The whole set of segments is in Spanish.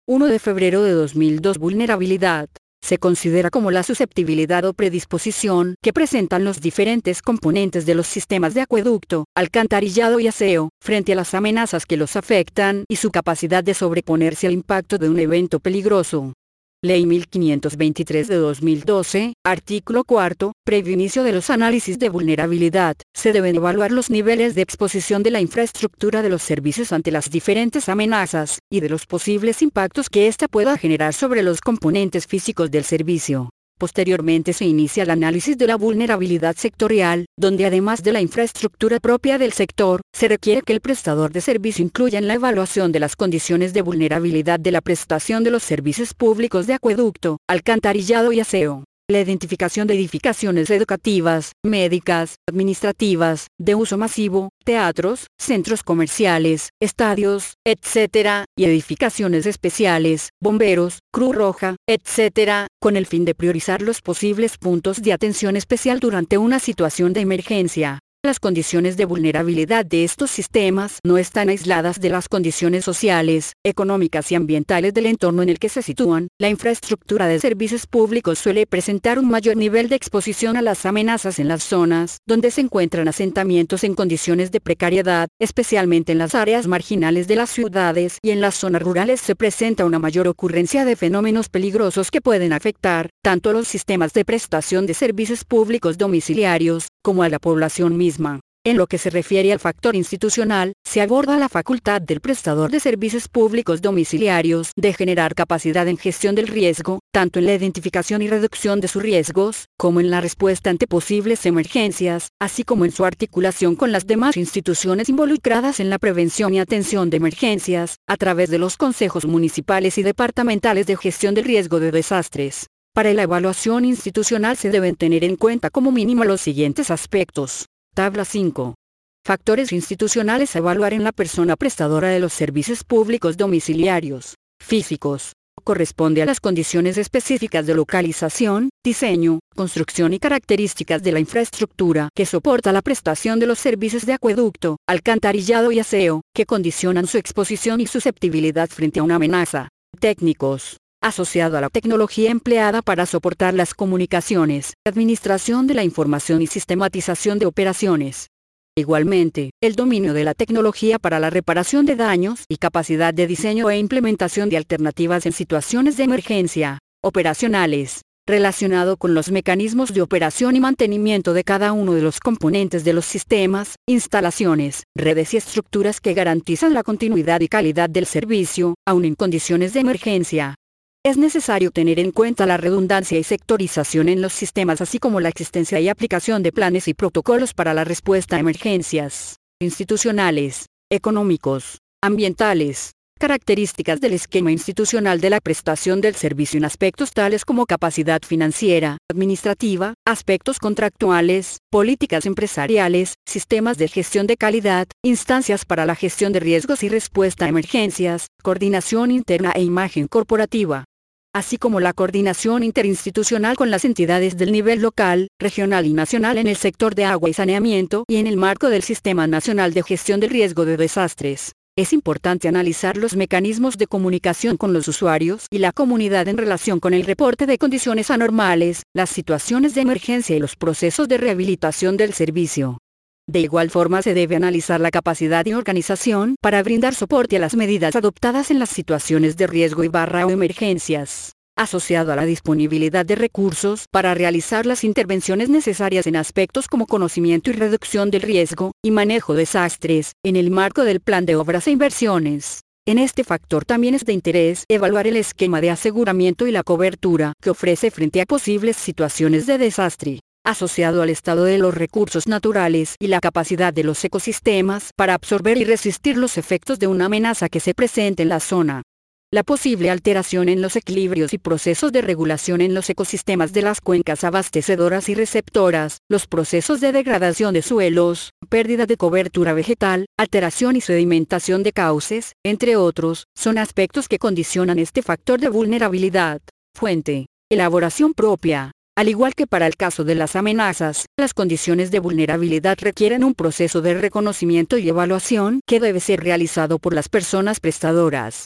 1 de febrero de 2002. Vulnerabilidad. Se considera como la susceptibilidad o predisposición que presentan los diferentes componentes de los sistemas de acueducto, alcantarillado y aseo, frente a las amenazas que los afectan y su capacidad de sobreponerse al impacto de un evento peligroso. Ley 1523 de 2012, artículo 4, previo inicio de los análisis de vulnerabilidad, se deben evaluar los niveles de exposición de la infraestructura de los servicios ante las diferentes amenazas, y de los posibles impactos que ésta pueda generar sobre los componentes físicos del servicio. Posteriormente se inicia el análisis de la vulnerabilidad sectorial, donde además de la infraestructura propia del sector, se requiere que el prestador de servicio incluya en la evaluación de las condiciones de vulnerabilidad de la prestación de los servicios públicos de acueducto, alcantarillado y aseo. La identificación de edificaciones educativas, médicas, administrativas, de uso masivo, teatros, centros comerciales, estadios, etc., y edificaciones especiales, bomberos, Cruz Roja, etc., con el fin de priorizar los posibles puntos de atención especial durante una situación de emergencia. Las condiciones de vulnerabilidad de estos sistemas no están aisladas de las condiciones sociales, económicas y ambientales del entorno en el que se sitúan. La infraestructura de servicios públicos suele presentar un mayor nivel de exposición a las amenazas en las zonas donde se encuentran asentamientos en condiciones de precariedad, especialmente en las áreas marginales de las ciudades, y en las zonas rurales se presenta una mayor ocurrencia de fenómenos peligrosos que pueden afectar tanto a los sistemas de prestación de servicios públicos domiciliarios, como a la población misma. En lo que se refiere al factor institucional, se aborda la facultad del prestador de servicios públicos domiciliarios de generar capacidad en gestión del riesgo, tanto en la identificación y reducción de sus riesgos, como en la respuesta ante posibles emergencias, así como en su articulación con las demás instituciones involucradas en la prevención y atención de emergencias, a través de los consejos municipales y departamentales de gestión del riesgo de desastres. Para la evaluación institucional se deben tener en cuenta como mínimo los siguientes aspectos. Tabla 5. Factores institucionales a evaluar en la persona prestadora de los servicios públicos domiciliarios, físicos. Corresponde a las condiciones específicas de localización, diseño, construcción y características de la infraestructura que soporta la prestación de los servicios de acueducto, alcantarillado y aseo, que condicionan su exposición y susceptibilidad frente a una amenaza. Técnicos. Asociado a la tecnología empleada para soportar las comunicaciones, administración de la información y sistematización de operaciones. Igualmente, el dominio de la tecnología para la reparación de daños y capacidad de diseño e implementación de alternativas en situaciones de emergencia, operacionales, relacionado con los mecanismos de operación y mantenimiento de cada uno de los componentes de los sistemas, instalaciones, redes y estructuras que garantizan la continuidad y calidad del servicio, aun en condiciones de emergencia. Es necesario tener en cuenta la redundancia y sectorización en los sistemas, así como la existencia y aplicación de planes y protocolos para la respuesta a emergencias institucionales, económicos, ambientales. Características del esquema institucional de la prestación del servicio en aspectos tales como capacidad financiera, administrativa, aspectos contractuales, políticas empresariales, sistemas de gestión de calidad, instancias para la gestión de riesgos y respuesta a emergencias, coordinación interna e imagen corporativa, así como la coordinación interinstitucional con las entidades del nivel local, regional y nacional en el sector de agua y saneamiento y en el marco del Sistema Nacional de Gestión del Riesgo de Desastres. Es importante analizar los mecanismos de comunicación con los usuarios y la comunidad en relación con el reporte de condiciones anormales, las situaciones de emergencia y los procesos de rehabilitación del servicio. De igual forma se debe analizar la capacidad y organización para brindar soporte a las medidas adoptadas en las situaciones de riesgo o emergencias, asociado a la disponibilidad de recursos para realizar las intervenciones necesarias en aspectos como conocimiento y reducción del riesgo, y manejo de desastres, en el marco del plan de obras e inversiones. En este factor también es de interés evaluar el esquema de aseguramiento y la cobertura que ofrece frente a posibles situaciones de desastre, asociado al estado de los recursos naturales y la capacidad de los ecosistemas para absorber y resistir los efectos de una amenaza que se presente en la zona. La posible alteración en los equilibrios y procesos de regulación en los ecosistemas de las cuencas abastecedoras y receptoras, los procesos de degradación de suelos, pérdida de cobertura vegetal, alteración y sedimentación de cauces, entre otros, son aspectos que condicionan este factor de vulnerabilidad. Fuente: elaboración propia. Al igual que para el caso de las amenazas, las condiciones de vulnerabilidad requieren un proceso de reconocimiento y evaluación que debe ser realizado por las personas prestadoras.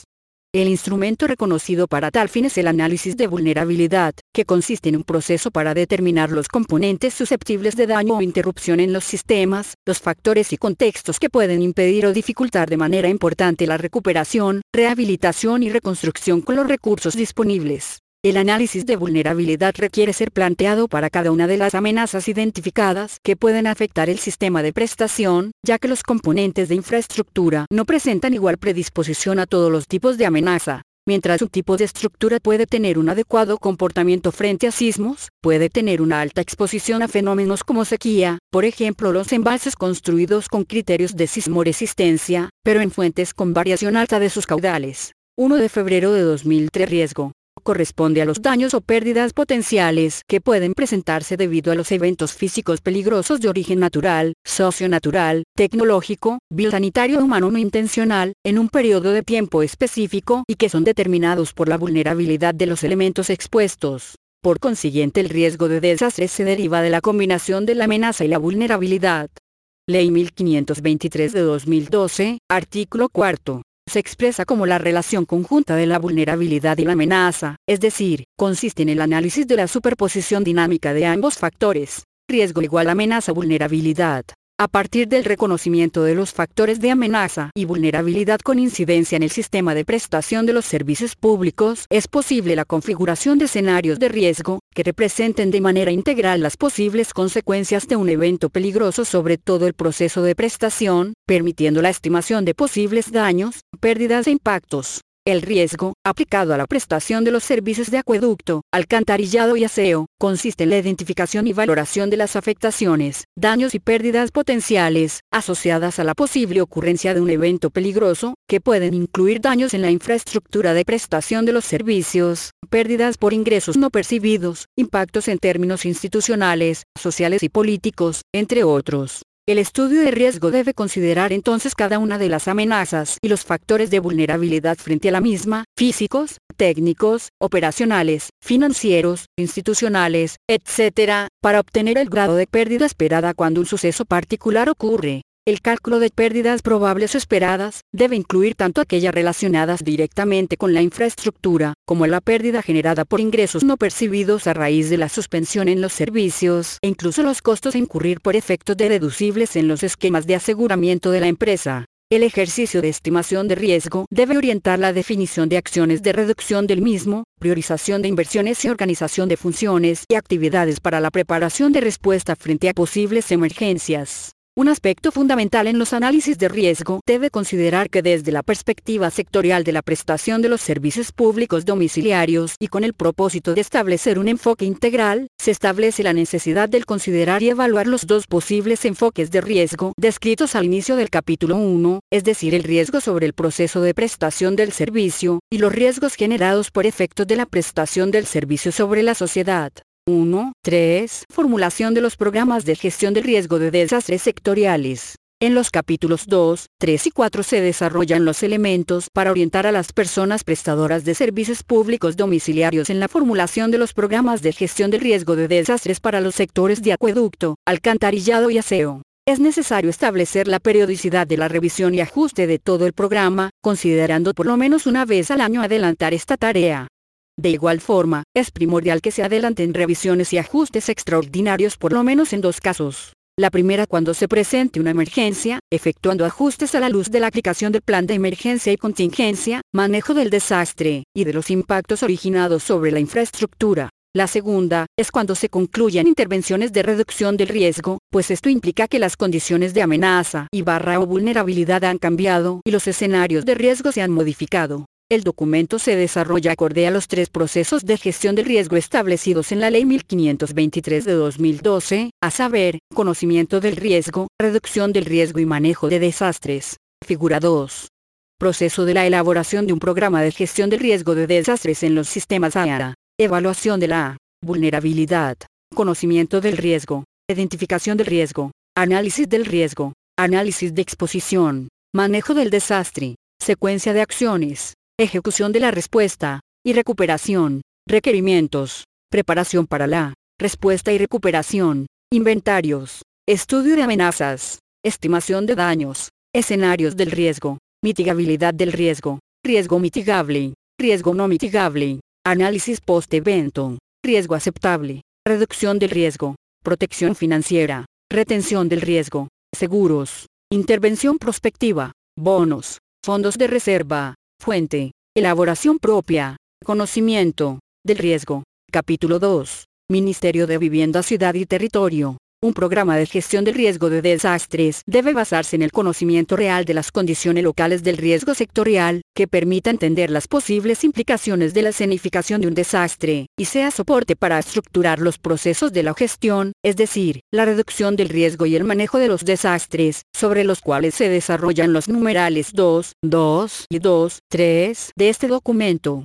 El instrumento reconocido para tal fin es el análisis de vulnerabilidad, que consiste en un proceso para determinar los componentes susceptibles de daño o interrupción en los sistemas, los factores y contextos que pueden impedir o dificultar de manera importante la recuperación, rehabilitación y reconstrucción con los recursos disponibles. El análisis de vulnerabilidad requiere ser planteado para cada una de las amenazas identificadas que pueden afectar el sistema de prestación, ya que los componentes de infraestructura no presentan igual predisposición a todos los tipos de amenaza. Mientras un tipo de estructura puede tener un adecuado comportamiento frente a sismos, puede tener una alta exposición a fenómenos como sequía, por ejemplo los embalses construidos con criterios de sismoresistencia, pero en fuentes con variación alta de sus caudales. 1 de febrero de 2003 Riesgo corresponde a los daños o pérdidas potenciales que pueden presentarse debido a los eventos físicos peligrosos de origen natural, socionatural, tecnológico, biosanitario o humano no intencional, en un periodo de tiempo específico y que son determinados por la vulnerabilidad de los elementos expuestos. Por consiguiente, el riesgo de desastre se deriva de la combinación de la amenaza y la vulnerabilidad. Ley 1523 de 2012, artículo 4. Se expresa como la relación conjunta de la vulnerabilidad y la amenaza, es decir, consiste en el análisis de la superposición dinámica de ambos factores, riesgo igual amenaza vulnerabilidad. A partir del reconocimiento de los factores de amenaza y vulnerabilidad con incidencia en el sistema de prestación de los servicios públicos, es posible la configuración de escenarios de riesgo, que representen de manera integral las posibles consecuencias de un evento peligroso sobre todo el proceso de prestación, permitiendo la estimación de posibles daños, pérdidas e impactos. El riesgo, aplicado a la prestación de los servicios de acueducto, alcantarillado y aseo, consiste en la identificación y valoración de las afectaciones, daños y pérdidas potenciales, asociadas a la posible ocurrencia de un evento peligroso, que pueden incluir daños en la infraestructura de prestación de los servicios, pérdidas por ingresos no percibidos, impactos en términos institucionales, sociales y políticos, entre otros. El estudio de riesgo debe considerar entonces cada una de las amenazas y los factores de vulnerabilidad frente a la misma, físicos, técnicos, operacionales, financieros, institucionales, etc., para obtener el grado de pérdida esperada cuando un suceso particular ocurre. El cálculo de pérdidas probables esperadas debe incluir tanto aquellas relacionadas directamente con la infraestructura, como la pérdida generada por ingresos no percibidos a raíz de la suspensión en los servicios, e incluso los costos a incurrir por efectos deducibles en los esquemas de aseguramiento de la empresa. El ejercicio de estimación de riesgo debe orientar la definición de acciones de reducción del mismo, priorización de inversiones y organización de funciones y actividades para la preparación de respuesta frente a posibles emergencias. Un aspecto fundamental en los análisis de riesgo debe considerar que desde la perspectiva sectorial de la prestación de los servicios públicos domiciliarios y con el propósito de establecer un enfoque integral, se establece la necesidad de considerar y evaluar los dos posibles enfoques de riesgo descritos al inicio del capítulo 1, es decir, el riesgo sobre el proceso de prestación del servicio, y los riesgos generados por efectos de la prestación del servicio sobre la sociedad. 1.3. Formulación de los programas de gestión del riesgo de desastres sectoriales. En los capítulos 2, 3 y 4 se desarrollan los elementos para orientar a las personas prestadoras de servicios públicos domiciliarios en la formulación de los programas de gestión del riesgo de desastres para los sectores de acueducto, alcantarillado y aseo. Es necesario establecer la periodicidad de la revisión y ajuste de todo el programa, considerando por lo menos una vez al año adelantar esta tarea. De igual forma, es primordial que se adelanten revisiones y ajustes extraordinarios por lo menos en dos casos. La primera cuando se presente una emergencia, efectuando ajustes a la luz de la aplicación del plan de emergencia y contingencia, manejo del desastre, y de los impactos originados sobre la infraestructura. La segunda, es cuando se concluyan intervenciones de reducción del riesgo, pues esto implica que las condiciones de amenaza o vulnerabilidad han cambiado y los escenarios de riesgo se han modificado. El documento se desarrolla acorde a los tres procesos de gestión del riesgo establecidos en la Ley 1523 de 2012, a saber, conocimiento del riesgo, reducción del riesgo y manejo de desastres. Figura 2. Proceso de la elaboración de un programa de gestión del riesgo de desastres en los sistemas ARA. Evaluación de la vulnerabilidad. Conocimiento del riesgo. Identificación del riesgo. Análisis del riesgo. Análisis de exposición. Manejo del desastre. Secuencia de acciones. Ejecución de la respuesta, y recuperación, requerimientos, preparación para la respuesta y recuperación, inventarios, estudio de amenazas, estimación de daños, escenarios del riesgo, mitigabilidad del riesgo, riesgo mitigable, riesgo no mitigable, análisis post-evento, riesgo aceptable, reducción del riesgo, protección financiera, retención del riesgo, seguros, intervención prospectiva, bonos, fondos de reserva, fuente, elaboración propia, conocimiento del riesgo. Capítulo 2. Ministerio de Vivienda, Ciudad y Territorio. Un programa de gestión del riesgo de desastres debe basarse en el conocimiento real de las condiciones locales del riesgo sectorial, que permita entender las posibles implicaciones de la escenificación de un desastre, y sea soporte para estructurar los procesos de la gestión, es decir, la reducción del riesgo y el manejo de los desastres, sobre los cuales se desarrollan los numerales 2, 2 y 2, 3 de este documento.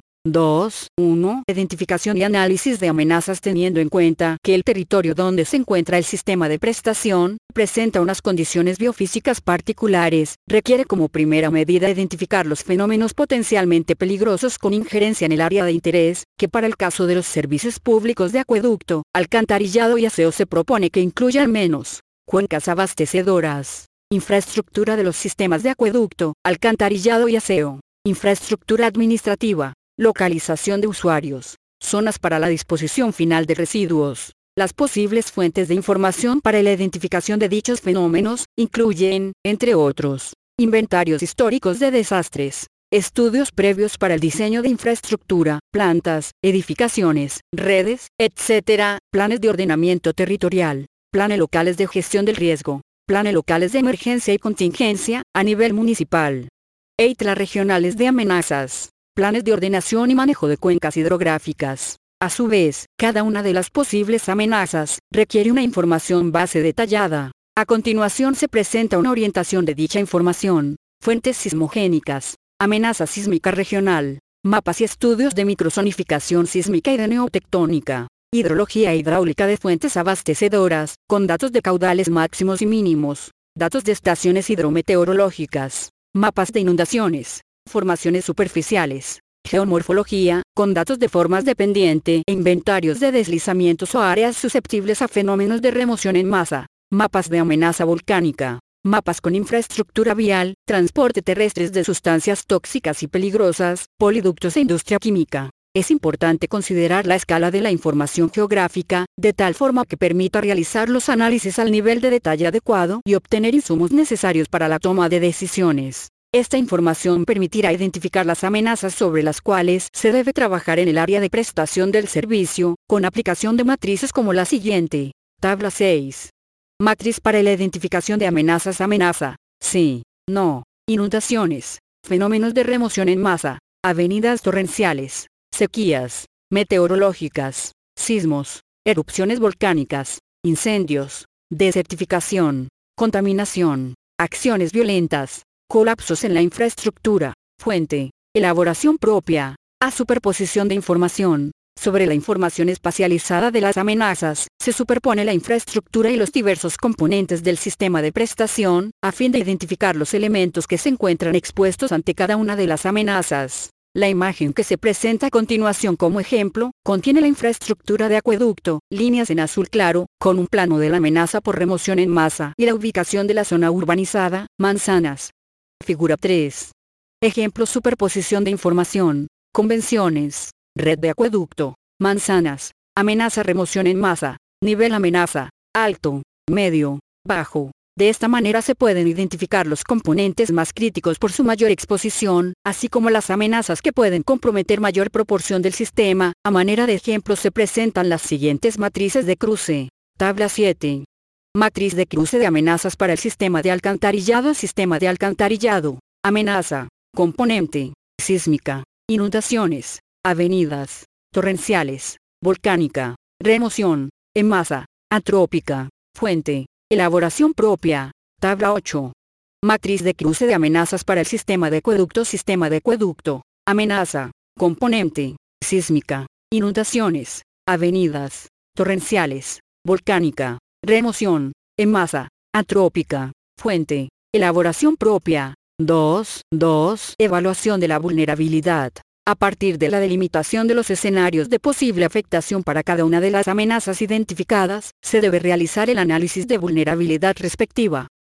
2.1. Identificación y análisis de amenazas, teniendo en cuenta que el territorio donde se encuentra el sistema de prestación presenta unas condiciones biofísicas particulares, requiere como primera medida identificar los fenómenos potencialmente peligrosos con injerencia en el área de interés, que para el caso de los servicios públicos de acueducto, alcantarillado y aseo se propone que incluya al menos cuencas abastecedoras, infraestructura de los sistemas de acueducto, alcantarillado y aseo, infraestructura administrativa, localización de usuarios, zonas para la disposición final de residuos. Las posibles fuentes de información para la identificación de dichos fenómenos incluyen, entre otros, inventarios históricos de desastres, estudios previos para el diseño de infraestructura, plantas, edificaciones, redes, etc., planes de ordenamiento territorial, planes locales de gestión del riesgo, planes locales de emergencia y contingencia, a nivel municipal, EITLA regionales de amenazas, planes de ordenación y manejo de cuencas hidrográficas. A su vez, cada una de las posibles amenazas requiere una información base detallada. A continuación se presenta una orientación de dicha información. Fuentes sismogénicas, amenaza sísmica regional, mapas y estudios de microzonificación sísmica y de neotectónica, hidrología e hidráulica de fuentes abastecedoras, con datos de caudales máximos y mínimos, datos de estaciones hidrometeorológicas, mapas de inundaciones, formaciones superficiales, geomorfología, con datos de formas de pendiente e inventarios de deslizamientos o áreas susceptibles a fenómenos de remoción en masa, mapas de amenaza volcánica, mapas con infraestructura vial, transporte terrestres de sustancias tóxicas y peligrosas, poliductos e industria química. Es importante considerar la escala de la información geográfica, de tal forma que permita realizar los análisis al nivel de detalle adecuado y obtener insumos necesarios para la toma de decisiones. Esta información permitirá identificar las amenazas sobre las cuales se debe trabajar en el área de prestación del servicio, con aplicación de matrices como la siguiente. Tabla 6. Matriz para la identificación de amenazas. Amenaza. Sí. No. Inundaciones. Fenómenos de remoción en masa. Avenidas torrenciales. Sequías. Meteorológicas. Sismos. Erupciones volcánicas. Incendios. Desertificación. Contaminación. Acciones violentas. Colapsos en la infraestructura. Fuente. Elaboración propia. A superposición de información. Sobre la información espacializada de las amenazas, se superpone la infraestructura y los diversos componentes del sistema de prestación, a fin de identificar los elementos que se encuentran expuestos ante cada una de las amenazas. La imagen que se presenta a continuación como ejemplo, contiene la infraestructura de acueducto, líneas en azul claro, con un plano de la amenaza por remoción en masa y la ubicación de la zona urbanizada, manzanas. Figura 3. Ejemplo: superposición de información. Convenciones. Red de acueducto. Manzanas. Amenaza remoción en masa. Nivel amenaza. Alto. Medio. Bajo. De esta manera se pueden identificar los componentes más críticos por su mayor exposición, así como las amenazas que pueden comprometer mayor proporción del sistema. A manera de ejemplo se presentan las siguientes matrices de cruce. Tabla 7. Matriz de cruce de amenazas para el sistema de alcantarillado. Sistema de alcantarillado. Amenaza. Componente. Sísmica. Inundaciones. Avenidas. Torrenciales. Volcánica. Remoción. En masa. Antrópica. Fuente. Elaboración propia. Tabla 8. Matriz de cruce de amenazas para el sistema de acueducto. Sistema de acueducto. Amenaza. Componente. Sísmica. Inundaciones. Avenidas. Torrenciales. Volcánica. Remoción. En masa. Antrópica. Fuente. Elaboración propia. 2. Evaluación de la vulnerabilidad. A partir de la delimitación de los escenarios de posible afectación para cada una de las amenazas identificadas, se debe realizar el análisis de vulnerabilidad respectiva.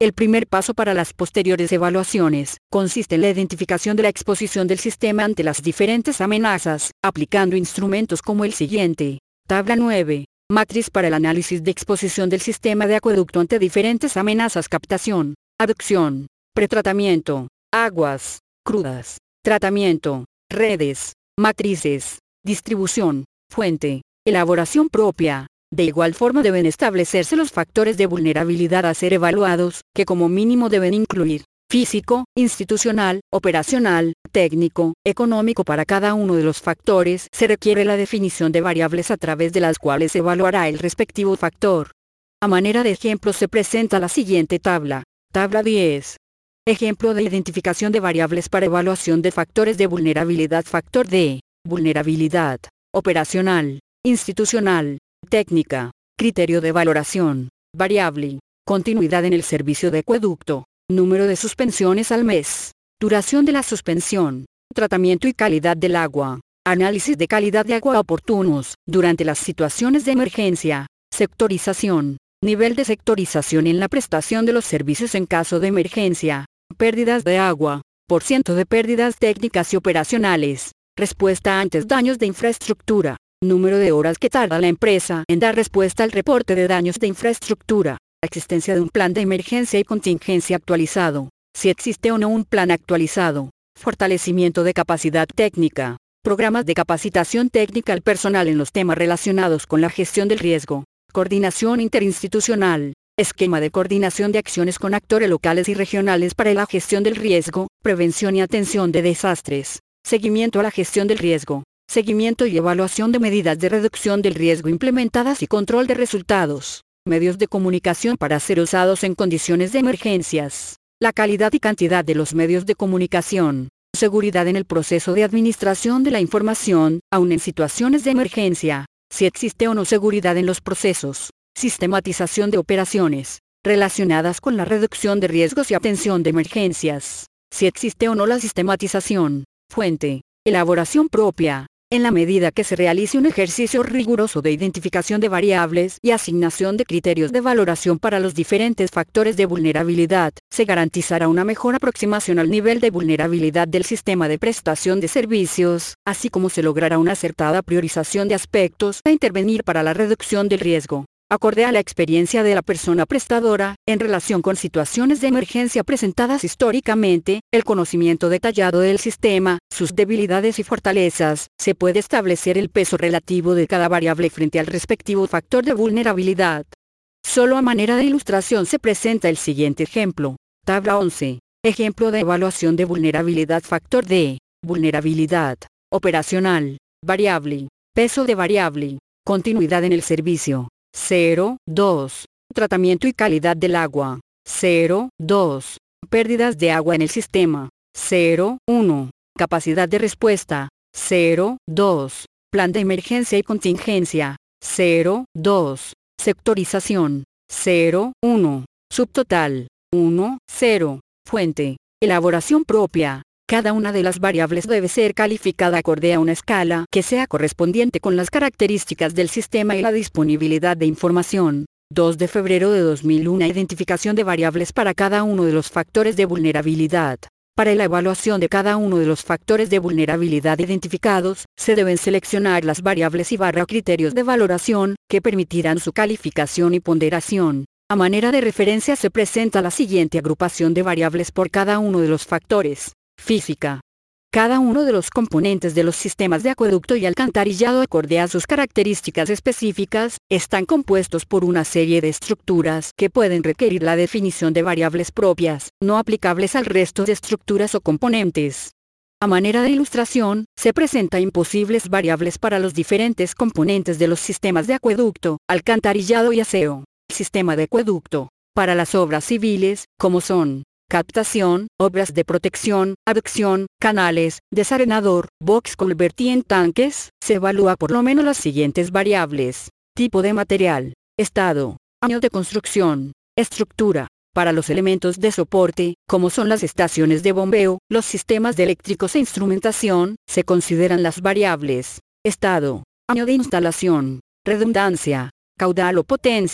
El primer paso para las posteriores evaluaciones consiste en la identificación de la exposición del sistema ante las diferentes amenazas, aplicando instrumentos como el siguiente. Tabla 9. Matriz para el análisis de exposición del sistema de acueducto ante diferentes amenazas: captación, aducción, pretratamiento, aguas crudas, tratamiento, redes, matrices, distribución, fuente, elaboración propia. De igual forma deben establecerse los factores de vulnerabilidad a ser evaluados, que como mínimo deben incluir físico, institucional, operacional, técnico, económico. Para cada uno de los factores se requiere la definición de variables a través de las cuales se evaluará el respectivo factor. A manera de ejemplo se presenta la siguiente tabla. Tabla 10. Ejemplo de identificación de variables para evaluación de factores de vulnerabilidad. Factor de vulnerabilidad: operacional, institucional, técnica. Criterio de valoración: variable, continuidad en el servicio de acueducto, número de suspensiones al mes, duración de la suspensión, tratamiento y calidad del agua, análisis de calidad de agua oportunos durante las situaciones de emergencia, sectorización, nivel de sectorización en la prestación de los servicios en caso de emergencia, pérdidas de agua, por ciento de pérdidas técnicas y operacionales, respuesta ante daños de infraestructura, número de horas que tarda la empresa en dar respuesta al reporte de daños de infraestructura, existencia de un plan de emergencia y contingencia actualizado, si existe o no un plan actualizado, fortalecimiento de capacidad técnica, programas de capacitación técnica al personal en los temas relacionados con la gestión del riesgo, coordinación interinstitucional, esquema de coordinación de acciones con actores locales y regionales para la gestión del riesgo, prevención y atención de desastres, seguimiento a la gestión del riesgo, seguimiento y evaluación de medidas de reducción del riesgo implementadas y control de resultados, medios de comunicación para ser usados en condiciones de emergencias, la calidad y cantidad de los medios de comunicación, seguridad en el proceso de administración de la información, aun en situaciones de emergencia, si existe o no seguridad en los procesos, sistematización de operaciones relacionadas con la reducción de riesgos y atención de emergencias, si existe o no la sistematización, fuente, elaboración propia. En la medida que se realice un ejercicio riguroso de identificación de variables y asignación de criterios de valoración para los diferentes factores de vulnerabilidad, se garantizará una mejor aproximación al nivel de vulnerabilidad del sistema de prestación de servicios, así como se logrará una acertada priorización de aspectos a intervenir para la reducción del riesgo, acorde a la experiencia de la persona prestadora, en relación con situaciones de emergencia presentadas históricamente, el conocimiento detallado del sistema, sus debilidades y fortalezas, se puede establecer el peso relativo de cada variable frente al respectivo factor de vulnerabilidad. Solo a manera de ilustración se presenta el siguiente ejemplo. Tabla 11. Ejemplo de evaluación de vulnerabilidad. Factor de vulnerabilidad: operacional, variable, peso de variable, continuidad en el servicio. 0, 2. Tratamiento y calidad del agua. 0, 2. Pérdidas de agua en el sistema. 0, 1. Capacidad de respuesta. 0, 2. Plan de emergencia y contingencia. 0, 2. Sectorización. 0, 1. Subtotal. 1, 0. Fuente: elaboración propia. Cada una de las variables debe ser calificada acorde a una escala que sea correspondiente con las características del sistema y la disponibilidad de información. 2 de febrero de 2001. Identificación de variables para cada uno de los factores de vulnerabilidad. Para la evaluación de cada uno de los factores de vulnerabilidad identificados, se deben seleccionar las variables y criterios de valoración, que permitirán su calificación y ponderación. A manera de referencia se presenta la siguiente agrupación de variables por cada uno de los factores. Física. Cada uno de los componentes de los sistemas de acueducto y alcantarillado, acorde a sus características específicas, están compuestos por una serie de estructuras que pueden requerir la definición de variables propias, no aplicables al resto de estructuras o componentes. A manera de ilustración, se presentan posibles variables para los diferentes componentes de los sistemas de acueducto, alcantarillado y aseo. Sistema de acueducto. Para las obras civiles, como son captación, obras de protección, aducción, canales, desarenador, box culvert y en tanques, se evalúa por lo menos las siguientes variables: tipo de material, estado, año de construcción, estructura. Para los elementos de soporte, como son las estaciones de bombeo, los sistemas de eléctricos e instrumentación, se consideran las variables: estado, año de instalación, redundancia, caudal o potencia.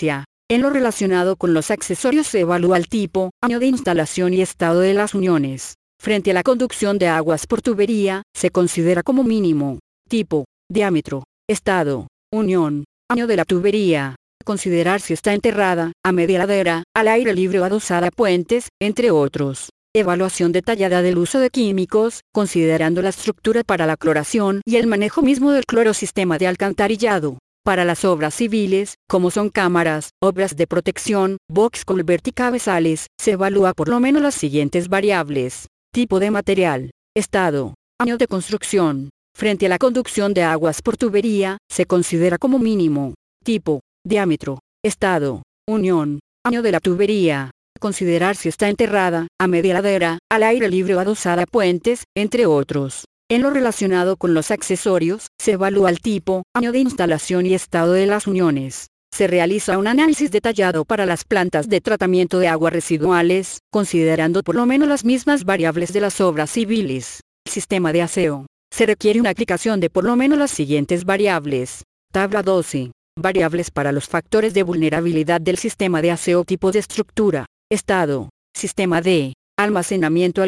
En lo relacionado con los accesorios se evalúa el tipo, año de instalación y estado de las uniones. Frente a la conducción de aguas por tubería, se considera como mínimo: tipo, diámetro, estado, unión, año de la tubería. Considerar si está enterrada, a media ladera, al aire libre o adosada a puentes, entre otros. Evaluación detallada del uso de químicos, considerando la estructura para la cloración y el manejo mismo del clorosistema de alcantarillado. Para las obras civiles, como son cámaras, obras de protección, box culvert y cabezales, se evalúa por lo menos las siguientes variables: tipo de material, estado, año de construcción. Frente a la conducción de aguas por tubería, se considera como mínimo: tipo, diámetro, estado, unión, año de la tubería. Considerar si está enterrada, a media ladera, al aire libre o adosada a puentes, entre otros. En lo relacionado con los accesorios, se evalúa el tipo, año de instalación y estado de las uniones. Se realiza un análisis detallado para las plantas de tratamiento de aguas residuales, considerando por lo menos las mismas variables de las obras civiles. Sistema de aseo. Se requiere una aplicación de por lo menos las siguientes variables. Tabla 12. Variables para los factores de vulnerabilidad del sistema de aseo: tipo de estructura, estado, sistema de almacenamiento,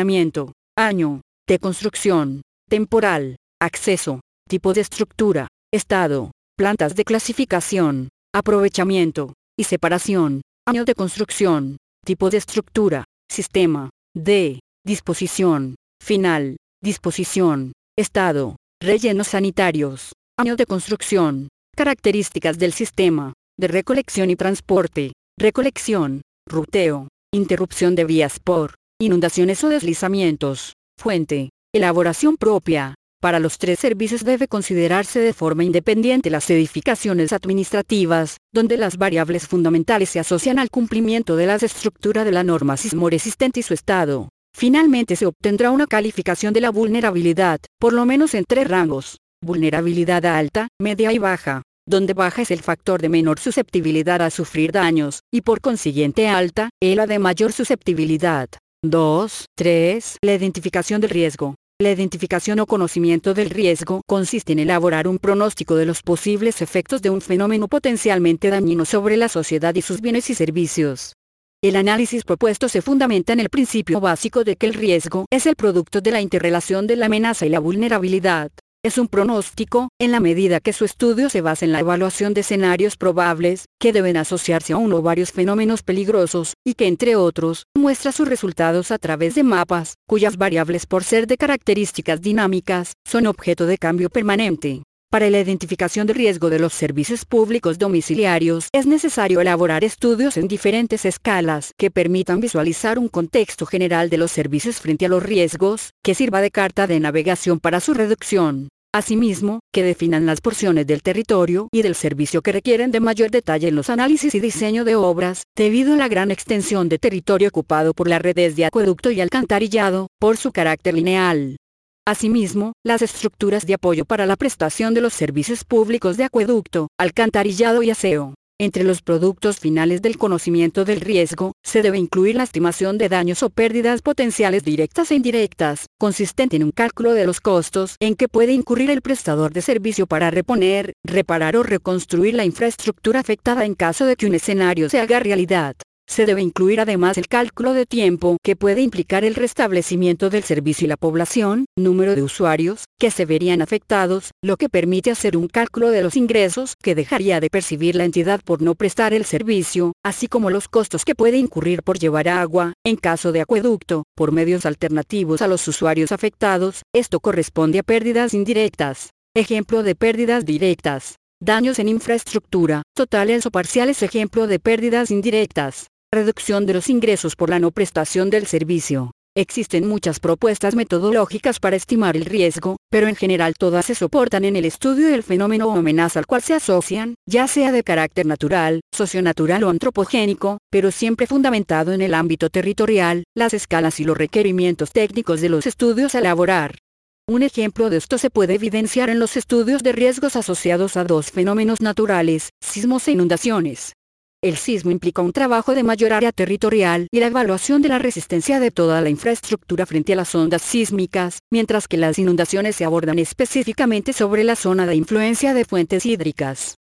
año de construcción, temporal, acceso, tipo de estructura, estado, plantas de clasificación, aprovechamiento y separación, año de construcción, tipo de estructura, sistema de disposición final, disposición, estado, rellenos sanitarios, año de construcción, características del sistema de recolección y transporte, recolección, ruteo, interrupción de vías por inundaciones o deslizamientos, fuente, elaboración propia. Para los tres servicios debe considerarse de forma independiente las edificaciones administrativas, donde las variables fundamentales se asocian al cumplimiento de las estructuras de la norma sismo resistente y su estado. Finalmente se obtendrá una calificación de la vulnerabilidad, por lo menos en tres rangos: vulnerabilidad alta, media y baja, donde baja es el factor de menor susceptibilidad a sufrir daños, y por consiguiente alta, es la de mayor susceptibilidad. 2. 3. La identificación del riesgo. La identificación o conocimiento del riesgo consiste en elaborar un pronóstico de los posibles efectos de un fenómeno potencialmente dañino sobre la sociedad y sus bienes y servicios. El análisis propuesto se fundamenta en el principio básico de que el riesgo es el producto de la interrelación de la amenaza y la vulnerabilidad. Es un pronóstico, en la medida que su estudio se basa en la evaluación de escenarios probables, que deben asociarse a uno o varios fenómenos peligrosos, y que entre otros, muestra sus resultados a través de mapas, cuyas variables por ser de características dinámicas, son objeto de cambio permanente. Para la identificación de riesgo de los servicios públicos domiciliarios es necesario elaborar estudios en diferentes escalas que permitan visualizar un contexto general de los servicios frente a los riesgos, que sirva de carta de navegación para su reducción. Asimismo, que definan las porciones del territorio y del servicio que requieren de mayor detalle en los análisis y diseño de obras, debido a la gran extensión de territorio ocupado por las redes de acueducto y alcantarillado, por su carácter lineal. Asimismo, las estructuras de apoyo para la prestación de los servicios públicos de acueducto, alcantarillado y aseo. Entre los productos finales del conocimiento del riesgo, se debe incluir la estimación de daños o pérdidas potenciales directas e indirectas, consistente en un cálculo de los costos en que puede incurrir el prestador de servicio para reponer, reparar o reconstruir la infraestructura afectada en caso de que un escenario se haga realidad. Se debe incluir además el cálculo de tiempo que puede implicar el restablecimiento del servicio y la población, número de usuarios, que se verían afectados, lo que permite hacer un cálculo de los ingresos que dejaría de percibir la entidad por no prestar el servicio, así como los costos que puede incurrir por llevar agua, en caso de acueducto, por medios alternativos a los usuarios afectados. Esto corresponde a pérdidas indirectas. Ejemplo de pérdidas directas: daños en infraestructura, totales o parciales. Ejemplo de pérdidas indirectas: reducción de los ingresos por la no prestación del servicio. Existen muchas propuestas metodológicas para estimar el riesgo, pero en general todas se soportan en el estudio del fenómeno o amenaza al cual se asocian, ya sea de carácter natural, socionatural o antropogénico, pero siempre fundamentado en el ámbito territorial, las escalas y los requerimientos técnicos de los estudios a elaborar. Un ejemplo de esto se puede evidenciar en los estudios de riesgos asociados a dos fenómenos naturales, sismos e inundaciones. El sismo implica un trabajo de mayor área territorial y la evaluación de la resistencia de toda la infraestructura frente a las ondas sísmicas, mientras que las inundaciones se abordan específicamente sobre la zona de influencia de fuentes hídricas.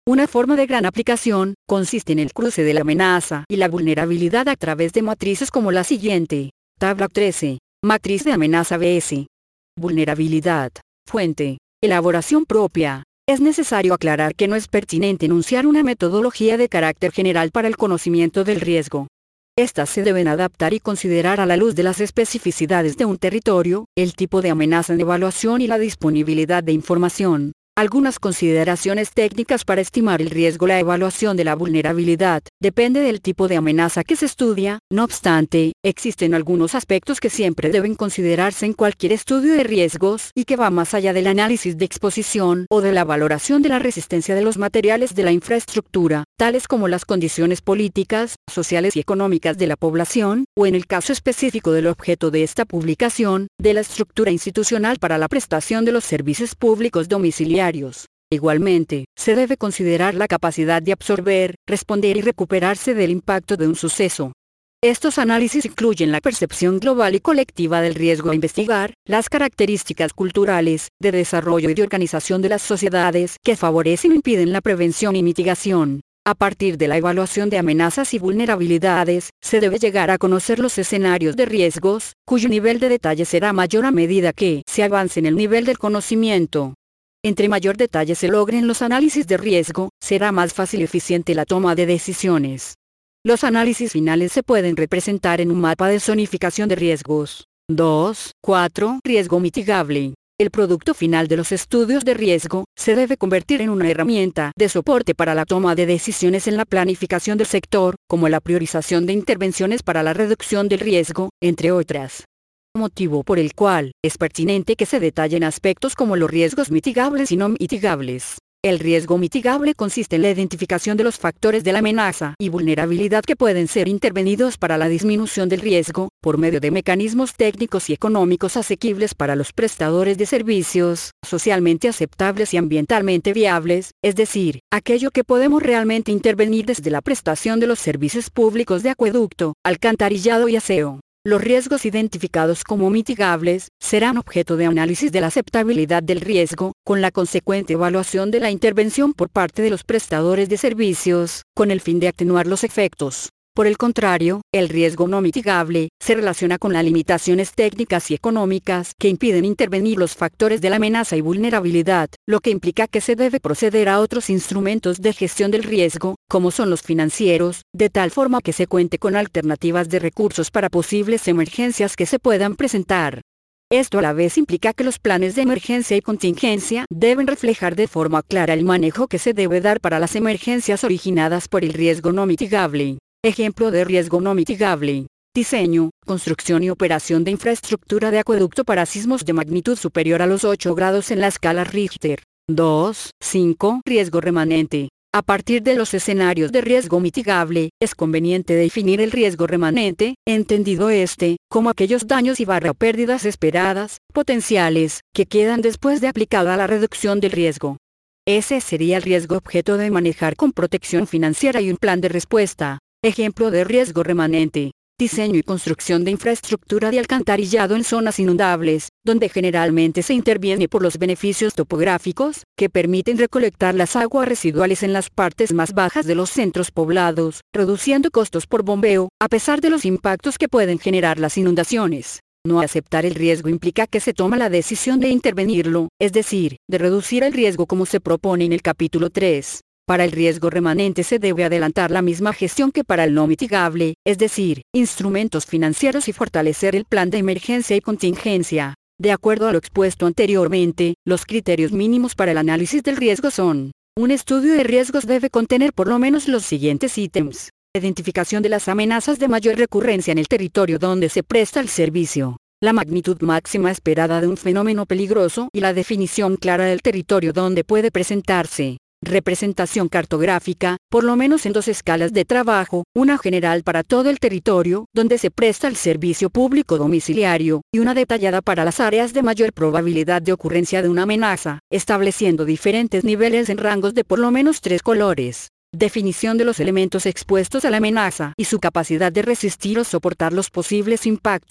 Una forma de gran aplicación consiste en el cruce de la amenaza y la vulnerabilidad a través de matrices como la siguiente. Tabla 13. Matriz de amenaza BS. Vulnerabilidad. Fuente. Elaboración propia. Es necesario aclarar que no es pertinente enunciar una metodología de carácter general para el conocimiento del riesgo. Estas se deben adaptar y considerar a la luz de las especificidades de un territorio, el tipo de amenaza en evaluación y la disponibilidad de información. Algunas consideraciones técnicas para estimar el riesgo. La evaluación de la vulnerabilidad depende del tipo de amenaza que se estudia. No obstante, existen algunos aspectos que siempre deben considerarse en cualquier estudio de riesgos y que va más allá del análisis de exposición o de la valoración de la resistencia de los materiales de la infraestructura, tales como las condiciones políticas, sociales y económicas de la población, o en el caso específico del objeto de esta publicación, de la estructura institucional para la prestación de los servicios públicos domiciliarios. Igualmente, se debe considerar la capacidad de absorber, responder y recuperarse del impacto de un suceso. Estos análisis incluyen la percepción global y colectiva del riesgo a investigar, las características culturales, de desarrollo y de organización de las sociedades que favorecen o impiden la prevención y mitigación. A partir de la evaluación de amenazas y vulnerabilidades, se debe llegar a conocer los escenarios de riesgos, cuyo nivel de detalle será mayor a medida que se avance en el nivel del conocimiento. Entre mayor detalle se logren los análisis de riesgo, será más fácil y eficiente la toma de decisiones. Los análisis finales se pueden representar en un mapa de zonificación de riesgos. 2. 4. Riesgo mitigable. El producto final de los estudios de riesgo se debe convertir en una herramienta de soporte para la toma de decisiones en la planificación del sector, como la priorización de intervenciones para la reducción del riesgo, entre otras. Motivo por el cual es pertinente que se detallen aspectos como los riesgos mitigables y no mitigables. El riesgo mitigable consiste en la identificación de los factores de la amenaza y vulnerabilidad que pueden ser intervenidos para la disminución del riesgo, por medio de mecanismos técnicos y económicos asequibles para los prestadores de servicios, socialmente aceptables y ambientalmente viables, es decir, aquello que podemos realmente intervenir desde la prestación de los servicios públicos de acueducto, alcantarillado y aseo. Los riesgos identificados como mitigables serán objeto de análisis de la aceptabilidad del riesgo, con la consecuente evaluación de la intervención por parte de los prestadores de servicios, con el fin de atenuar los efectos. Por el contrario, el riesgo no mitigable se relaciona con las limitaciones técnicas y económicas que impiden intervenir los factores de la amenaza y vulnerabilidad, lo que implica que se debe proceder a otros instrumentos de gestión del riesgo, como son los financieros, de tal forma que se cuente con alternativas de recursos para posibles emergencias que se puedan presentar. Esto a la vez implica que los planes de emergencia y contingencia deben reflejar de forma clara el manejo que se debe dar para las emergencias originadas por el riesgo no mitigable. Ejemplo de riesgo no mitigable. Diseño, construcción y operación de infraestructura de acueducto para sismos de magnitud superior a los 8 grados en la escala Richter. 2. 5. Riesgo remanente. A partir de los escenarios de riesgo mitigable, es conveniente definir el riesgo remanente, entendido como aquellos daños y pérdidas esperadas, potenciales, que quedan después de aplicada la reducción del riesgo. Ese sería el riesgo objeto de manejar con protección financiera y un plan de respuesta. Ejemplo de riesgo remanente. Diseño y construcción de infraestructura de alcantarillado en zonas inundables, donde generalmente se interviene por los beneficios topográficos, que permiten recolectar las aguas residuales en las partes más bajas de los centros poblados, reduciendo costos por bombeo, a pesar de los impactos que pueden generar las inundaciones. No aceptar el riesgo implica que se toma la decisión de intervenirlo, es decir, de reducir el riesgo como se propone en el capítulo 3. Para el riesgo remanente se debe adelantar la misma gestión que para el no mitigable, es decir, instrumentos financieros y fortalecer el plan de emergencia y contingencia. De acuerdo a lo expuesto anteriormente, los criterios mínimos para el análisis del riesgo son: un estudio de riesgos debe contener por lo menos los siguientes ítems. Identificación de las amenazas de mayor recurrencia en el territorio donde se presta el servicio. La magnitud máxima esperada de un fenómeno peligroso y la definición clara del territorio donde puede presentarse. Representación cartográfica, por lo menos en 2 escalas de trabajo, una general para todo el territorio donde se presta el servicio público domiciliario, y una detallada para las áreas de mayor probabilidad de ocurrencia de una amenaza, estableciendo diferentes niveles en rangos de por lo menos 3 colores. Definición de los elementos expuestos a la amenaza y su capacidad de resistir o soportar los posibles impactos.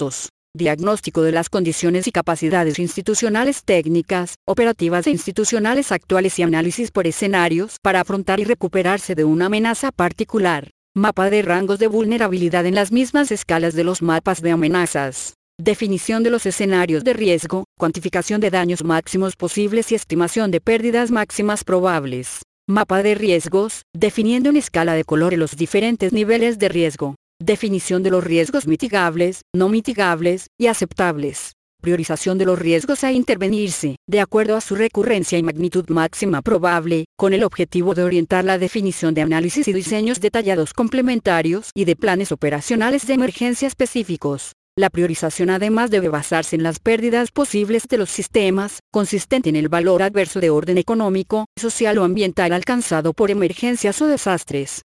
diagnóstico de las condiciones y capacidades institucionales técnicas, operativas e institucionales actuales y análisis por escenarios para afrontar y recuperarse de una amenaza particular. Mapa de rangos de vulnerabilidad en las mismas escalas de los mapas de amenazas. Definición de los escenarios de riesgo, cuantificación de daños máximos posibles y estimación de pérdidas máximas probables. Mapa de riesgos, definiendo en escala de colores los diferentes niveles de riesgo. Definición de los riesgos mitigables, no mitigables, y aceptables. Priorización de los riesgos a intervenirse, de acuerdo a su recurrencia y magnitud máxima probable, con el objetivo de orientar la definición de análisis y diseños detallados complementarios y de planes operacionales de emergencia específicos. La priorización además debe basarse en las pérdidas posibles de los sistemas, consistente en el valor adverso de orden económico, social o ambiental alcanzado por emergencias o desastres.